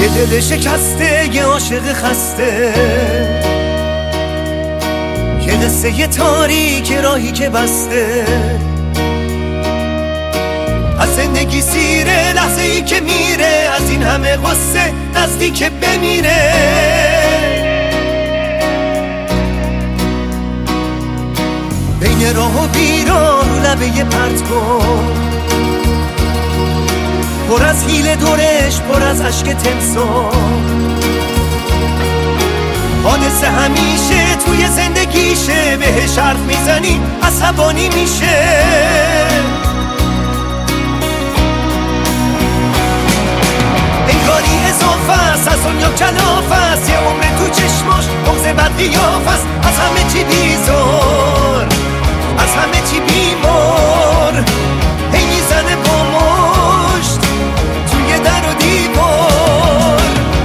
دل شکسته، یه عاشق خسته، یه قصه یه تاریک راهی که بسته. از زندگی سیره لحظه ای که میره، از این همه غصه نزدیک بمیره. بین راه و بیراه رو لبه یه پرت کن، پر از حیله دورش، پر از عشق تمسان. حادثه همیشه توی زندگیشه، بهش حرف میزنی عصبانی میشه. انگاری اضافه است، از دنیا کلافه است، یه عمر تو چشماش بغض بد قیافه است. از همه چی بیزار، از همه چی بیمار، هی میزنه با مشت توی در و دیوار.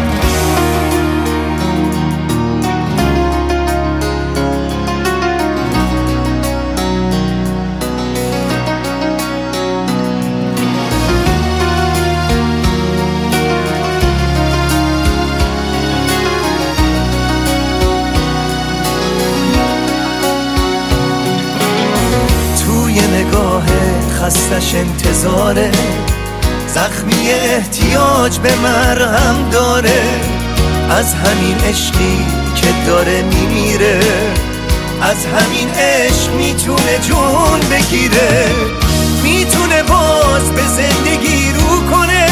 نگاه خستش انتظاره، زخمی احتیاج به مرهم داره. از همین عشقی که داره میمیره، از همین عشق میتونه جون بگیره. میتونه باز به زندگی رو کنه،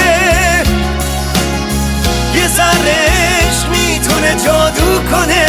یه ذره عشق میتونه جادو کنه.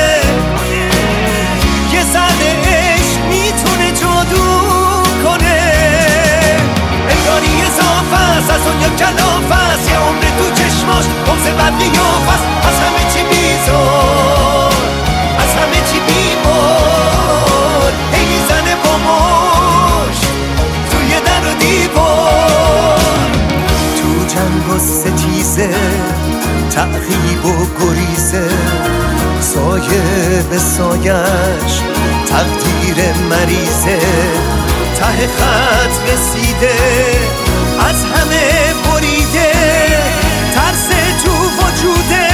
یه ذره عشق میتونه جادو کنه. انگاری اضافه است، از دنیا کلافه است، یه عمر تو چشماش بغض بد قیافه است. از همه چی بیزار، از همه چی بیمار، هی میزنه با مشت توی در و دیوار. تو جنگ و ستیزه، تعقیب و گریزه، سایه به سایش تقدیر مریضه. ته خط رسیده، از همه بریده، ترس تو وجوده.